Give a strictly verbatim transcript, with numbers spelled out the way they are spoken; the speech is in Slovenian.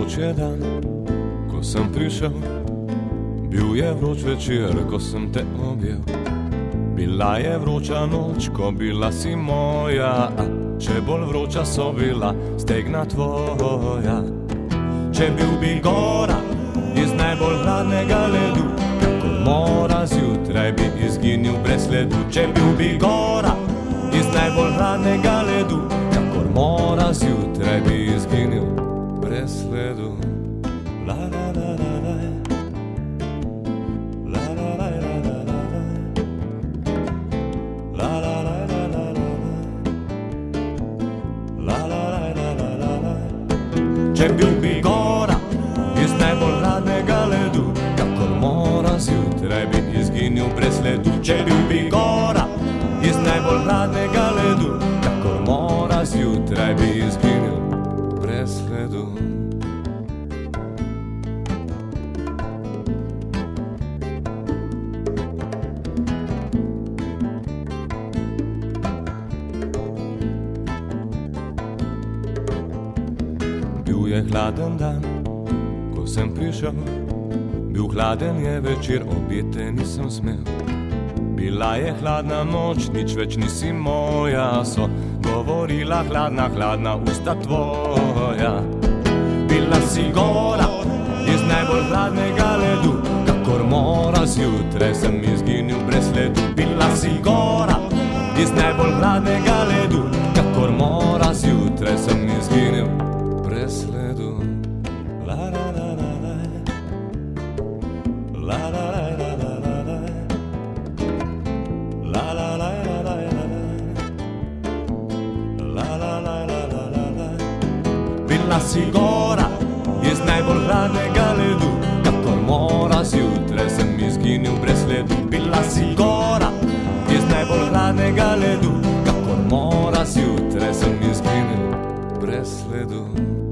vroč je dan, ko sem prišel, bil je vroč večer, ko sem te objel. Bila je vroča noč, ko bila si moja, a še bolj vroča so bila stegna tvoja. Če bil bi gora iz najbolj hladnega ledu, kakor mora zjutraj bi izginil brez sledu. Če bil bi gora iz najbolj hladnega ledu, kakor mora zjutraj bi izginil brez sledu. La la la la la, la la la la la la, la la la la la la, la la la la la la la. Če bil bi gora iz najbolj hladnega ledu, kakor mora zjutraj bi izginil brez sledu. Če bil bi gora iz najbolj hladnega ledu, kakor mora zjutraj bi izginil brez sledu. Bil je hladen dan, ko sem prišel, bil hladen je večer, objete nisem smel. Bila je hladna noč, nič več nisi moja, so govorila hladna, hladna usta tvoja. Bila si gora iz najbolj hladnega ledu, kakor mora zjutraj sem izginil brez sledu. Bila si gora iz najbolj hladnega ledu, kakor mora zjutraj sem izginil brez sledu. La la la la la, la la la la la la, la la la la la la, la la la la la la. Bila si gora iz najbolj hladnega ledu, kakor mora zjutraj sem izginil brez sledu. Bila si gora iz najbolj hladnega ledu, kakor mora zjutraj sem izginil brez sledu.